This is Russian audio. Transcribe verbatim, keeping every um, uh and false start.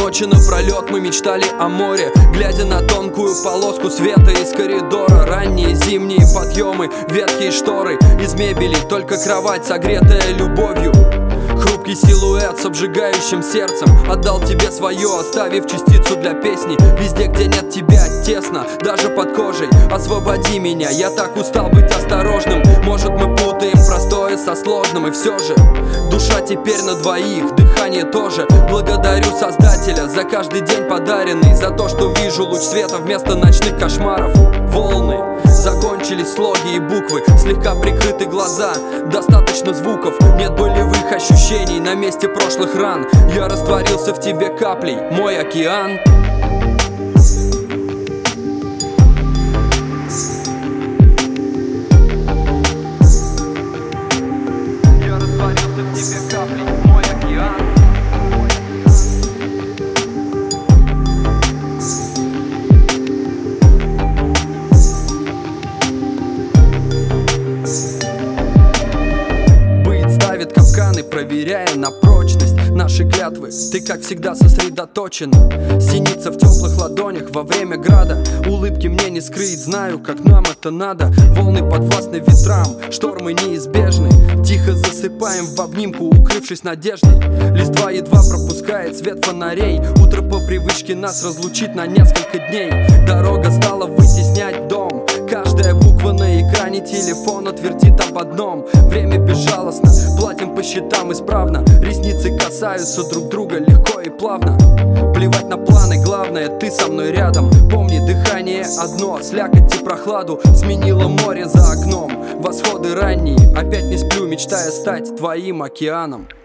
Ночи напролет мы мечтали о море, глядя на тонкую полоску света из коридора. Ранние зимние подъемы, ветхие шторы, из мебели только кровать, согретая любовью. Хрупкий силуэт с обжигающим сердцем отдал тебе свое, оставив частицу для песни. Везде, где нет тебя, тесно, даже под кожей. Освободи меня, я так устал быть осторожным. Может, мы путаем простое со сложным, и все же душа теперь на двоих, дыхание тоже. Благодарю Создателя за каждый день подаренный, за то, что вижу луч света вместо ночных кошмаров. Волны, закончились слоги и буквы, слегка прикрыты глаза, достаточно звуков, нет болевых ощущений на месте прошлых ран. Я растворился в тебе каплей, мой океан. Я растворился в тебе каплей, мой океан. Капканы, проверяя на прочность наши клятвы. Ты, как всегда, сосредоточена, синица в теплых ладонях во время града. Улыбки мне не скрыть, знаю, как нам это надо. Волны подвластны ветрам, штормы неизбежны. Тихо засыпаем в обнимку, укрывшись надеждой. Листва едва пропускает свет фонарей. Утро по привычке нас разлучит на несколько дней. Дорога стала вытеснять дом. Каждая буква на экране телефона твердит об одном: время безжалостно, платим по счетам исправно. Ресницы касаются друг друга легко и плавно. Плевать на планы, главное, ты со мной рядом. Помни, дыхание одно, слякоть и прохладу сменило море за окном. Восходы ранние, опять не сплю, мечтая стать твоим океаном.